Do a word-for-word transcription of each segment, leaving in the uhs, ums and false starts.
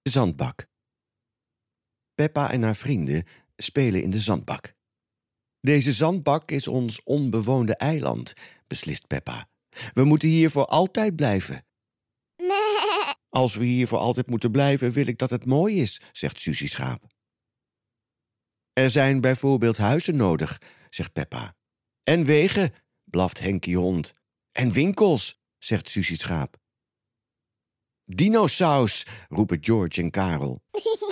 Zandbak. Peppa en haar vrienden spelen in de zandbak. Deze zandbak is ons onbewoonde eiland, beslist Peppa. We moeten hier voor altijd blijven. Nee. Als we hier voor altijd moeten blijven, wil ik dat het mooi is, zegt Suzie Schaap. Er zijn bijvoorbeeld huizen nodig, zegt Peppa. En wegen, blaft Henkie Hond. En winkels, zegt Suzie Schaap. Dinosaus, roepen George en Karel.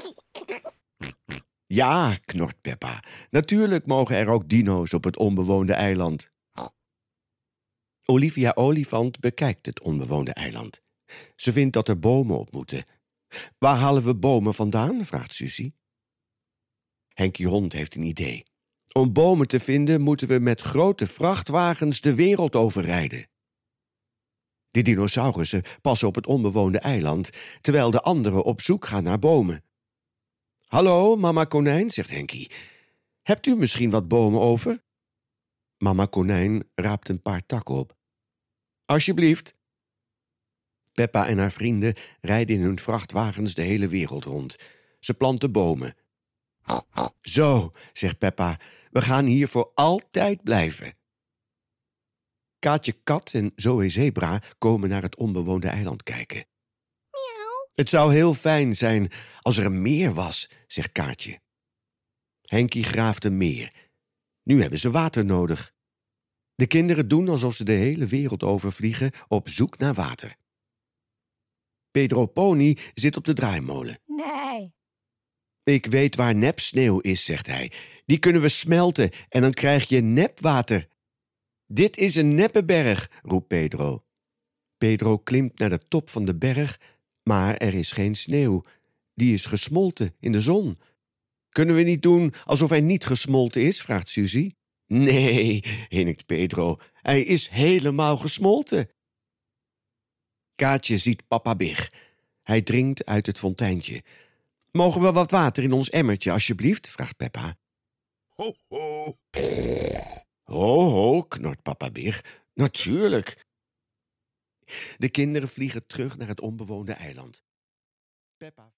Ja, knort Peppa. Natuurlijk mogen er ook dino's op het onbewoonde eiland. Olivia Olifant bekijkt het onbewoonde eiland. Ze vindt dat er bomen op moeten. Waar halen we bomen vandaan? Vraagt Suzie. Henkie Hond heeft een idee. Om bomen te vinden moeten we met grote vrachtwagens de wereld overrijden. De dinosaurussen passen op het onbewoonde eiland, terwijl de anderen op zoek gaan naar bomen. Hallo, mama Konijn, zegt Henkie. Hebt u misschien wat bomen over? Mama Konijn raapt een paar takken op. Alsjeblieft. Peppa en haar vrienden rijden in hun vrachtwagens de hele wereld rond. Ze planten bomen. Zo, zegt Peppa, we gaan hier voor altijd blijven. Kaatje Kat en Zoe Zebra komen naar het onbewoonde eiland kijken. Miauw. Het zou heel fijn zijn als er een meer was, zegt Kaatje. Henkie graaft een meer. Nu hebben ze water nodig. De kinderen doen alsof ze de hele wereld overvliegen op zoek naar water. Pedro Pony zit op de draaimolen. Nee. Ik weet waar nepsneeuw is, zegt hij. Die kunnen we smelten en dan krijg je nepwater. Dit is een neppenberg, roept Pedro. Pedro klimt naar de top van de berg, maar er is geen sneeuw. Die is gesmolten in de zon. Kunnen we niet doen alsof hij niet gesmolten is, vraagt Suzie. Nee, hinnikt Pedro, hij is helemaal gesmolten. Kaatje ziet papa Big. Hij drinkt uit het fonteintje. Mogen we wat water in ons emmertje, alsjeblieft, vraagt Peppa. Ho, ho. Ho, ho, knort papa Big. Natuurlijk. De kinderen vliegen terug naar het onbewoonde eiland. Peppa